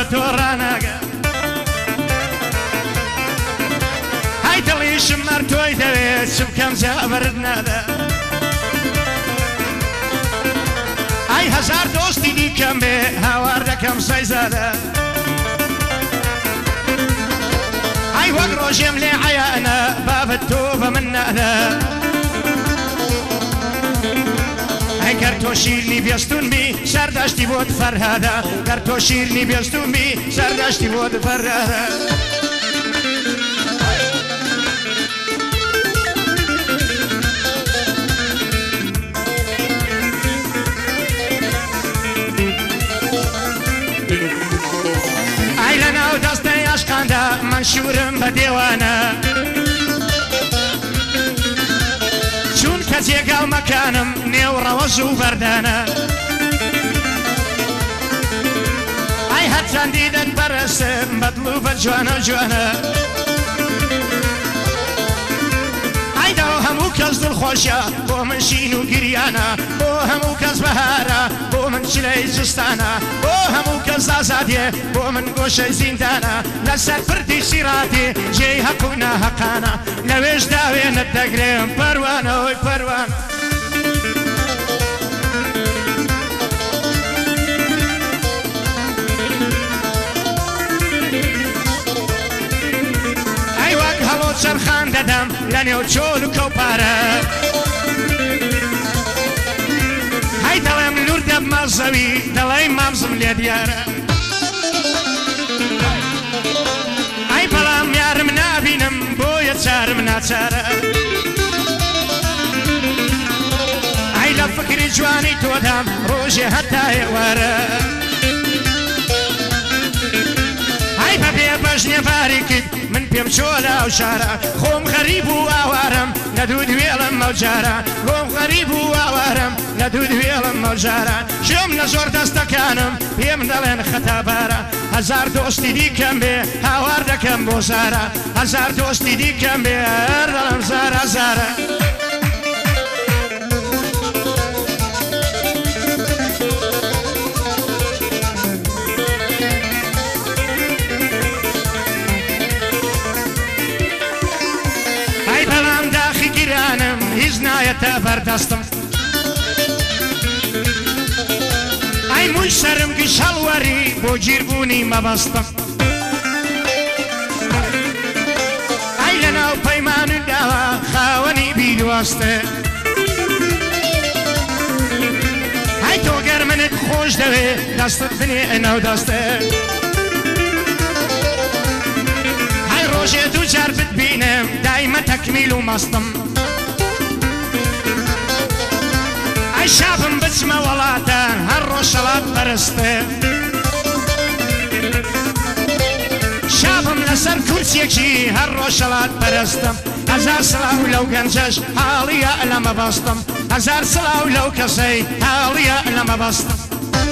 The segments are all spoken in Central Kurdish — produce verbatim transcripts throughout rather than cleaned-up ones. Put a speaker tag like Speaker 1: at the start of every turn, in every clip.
Speaker 1: تۆ ڕاناگە هەی دڵیشم مەر تۆی دەوێت چ بکەم جابرت نادە ئەی هەزار دۆستی دیکەم بێ هاوار دەکەم سەیزادە ئەی وەک ڕۆژێم لێ عەیانە بابەت تۆ بە من نادە ئەی گەر تۆ شیرنی بێستون بی سەردەشتی بۆت فەرهادە گەر تۆ شیرنی بێستون بی سەردەشتی بۆت فەرهادە ئەی لەناو دەستەی عەشقاندا من شورم بە دێوانە چونکە جێگاو مەکانم نێو ڕەوەژ و بەردانە ئەی هەرچەندی دەتبەرستم بەدڵ و بە جوانە جوانە ئەیدا هەموو کەس دڵخۆشە بۆ من شین و گریانە بۆ هەموو کەس بەهارە بۆ من چلەی جستانە بۆ هەموو کەس ئازادیێ بۆ من گۆشەی زیندانە لەسەر پردی سیراتی جێی هەق و ناهەقانە لەوێش داوێنت دەگرێم پەروانەوەی پەروانە ئەی وەک هەڵۆ چەرخان دەدەم لە نێو چۆل و کەوپارە هەی دەڵێم لور دەبمە زەوی دەڵێی مامزم لێ دیارە ئەی بەڵام یارم نابینم بۆیە چارم ناچارە ئەی لە فکری جوانی تۆدام ڕۆژێ هەتا ئێوارە ئەی بەبێ بەژنێ باری کرد من پێم چۆ لاو شارە خۆم غەریب و ئاوارم لە دوو دوێڵم مەوجارە خۆم غەریب و ئاوارم لە دوو دوێڵم مەوجارە ژێم لە زۆر دەستەکانم پێم دەڵێن خەتابارە هەزار دۆستی دیکەم بێ هاوار دەکەم بۆ زارە هەزار دۆستی دیکەم بێ هەر دەڵێم زارە زارە هیچ نایەتە بەردەستم ئەی مووی سەرم گشت هەڵوەری بۆ گیربوونی مەبەستم ئەی لەناو پەیمان و داوا خاوەنی بیدوەستە ئەی تۆ گەر منت خۆش دەوێ دەستت بنێ ناو دەستە ئەی ڕۆژێ دوو جار بتبینم دایمە تەکمیل و مەستم ئەی شابم بچمە وڵاتە هەر ڕۆژ شەڵات بەرستە شابم لەسەر کورسێکی هەر ڕۆژ شەڵات بەرستم هەزار سڵاو لەو گەنجەش حاڵیە لە مەبەستم هەزار سڵاو لەو کەسەی حاڵیە لە مەبەستم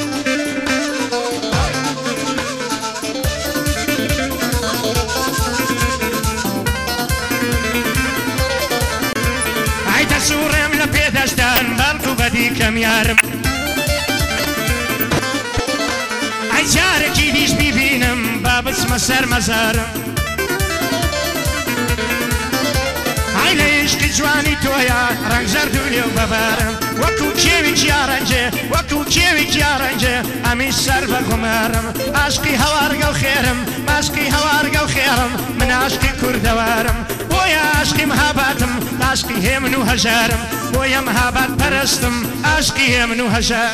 Speaker 1: ئەی دەسوڕێم لە پێدەشتان بەڵکو بەدی کەم یارم ئەی جارێکی دیش بیبینم با بچمە سەر مەزارم ئەی لە عیشقی جوانی تۆیە ڕەنگ زەرد و لێو بەبارم وەکو کێوێکی یاڕەنجێ وەکو کێوێکی یاڕەنجێ ئەمیش سەر بە گومارم عاشقی هەوارگە و خێرم عاشقی هەوارگە و خێرم من عاشقی کوردەوارم بۆیە عاشقی مەهاباتم عاشقی هێمن و هەژارم بۆیە مەهابات پەرستم عاشقی هێمن و هەژار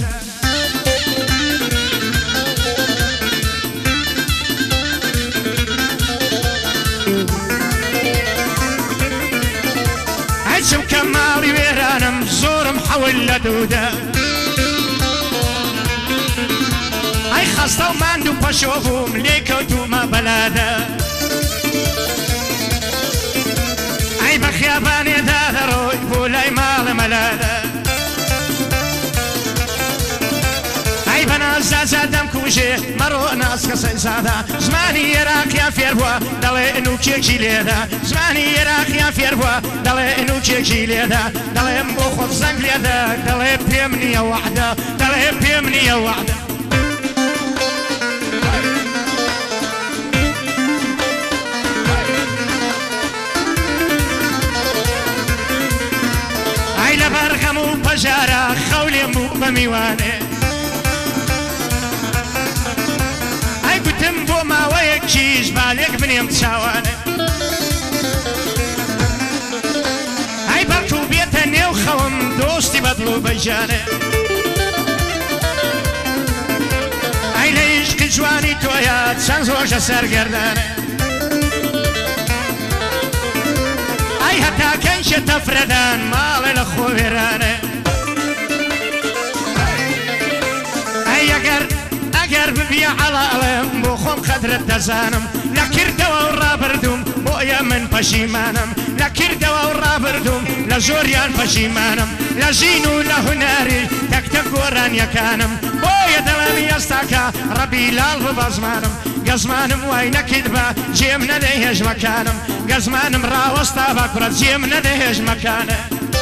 Speaker 1: ئەی چونکە ماڵی وێرانم زۆرم حەول لە دوودا ئەی خەستە و ماند و پەشۆ بووم لێ کەوتومە بەلادە ئەی بە خیابانێدا دەڕۆی بۆ لای ماڵە مەلادە ئەی بە نازدازە دەمکوژێ مەڕۆ ناسکە سەیزادە زمانی عێراقیان فێر بووە دەڵێ نوکێکی لێدا زمانی عێراقیان فێر بووە دەڵێ نوکێکی لێدا دەڵێم بۆ خۆت زەنگ لێدا دەڵێ پێم نییە وەحدە دەڵێ پێم نییە وەحدە میوانێ ئای گوتم بۆ ماوەیەکیش بالێک بنێم چاوانێ ئای بەڵکو بێتە نێو خەوم دۆستی بەدڵ و بەیجانێ ئای لە عیشقی جوانی تۆیە چەند ڕۆژە سەرگەردانێ ئای هەتا کەنجە تەفرەدان ماڵێ لە خۆوێرانێ ئای ئەگەر ئەگەر ببیە عەڵاڵێم بۆ خۆم قەدرت دەزانم لە کردەوە و ڕابردوم بۆیە من پەشیمانم لە کردەوە و ڕابردوم لە زۆریان پەشیمانم لە ژین و لە هونەری تەکتە گۆرانیەکانم بۆیە دەڵێم ئێستاکە ڕەبی لاڵ ببە زمانم گەزمانم وای نەکرد بە جێم نەدەی هێژمەکانم گەزمانم ڕاوەستا بە کوڕە جێم نەدەی هێژمەکانە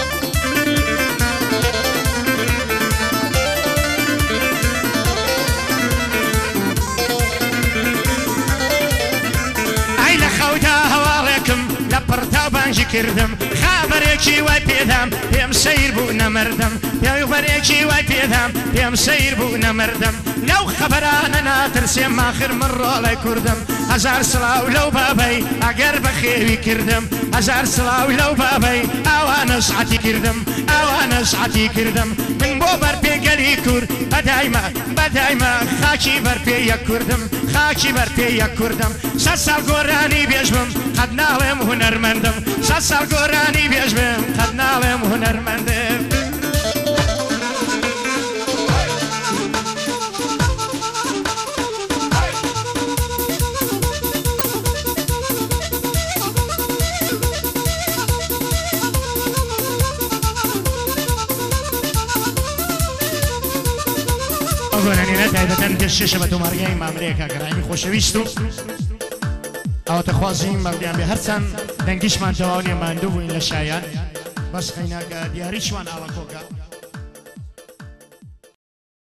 Speaker 1: ئای لە خەودا هەواڵێکم لە پڕتا بانجی کردم خابەرێکی وای پێدام پێم سەیر بوو نەمردم پێوبەرێکی وای پێدام پێم سەیر بوو نەمردم لەو خەبەرانە ناترسێم ماخر من ڕۆڵی کوردم هەزار سڵاو لەو بابەی ئەگەر بە خێوی کردم هەزار سڵاو لەو بابەی ئاوانە سعەتی کردم ئاوانە سعەتی کردم من بۆ بەرپێگەلی کورد بەدایمە بەدایمە خاکی بەرپێیە کوردم خاکی بەرپێیە کوردم سەد ساڵ گۆرانی بێژبم قەت ناڵێم هونەرمەندم سەد ساڵ گۆرانی بێژبم قەت ناڵێم هونەرمەندم گۆرانینە تایبەتەن پێش شێشە بە تۆمارگای مامرەیەکە گەڕانی خۆشەویست و ئەوەتە خوازیم بەڵیان بێ هەرچەند دەنگیشمان تەواو نیە ماندوو بووین لە شایان بەس خەیناکە دیاریشوان ئاڵە کۆکە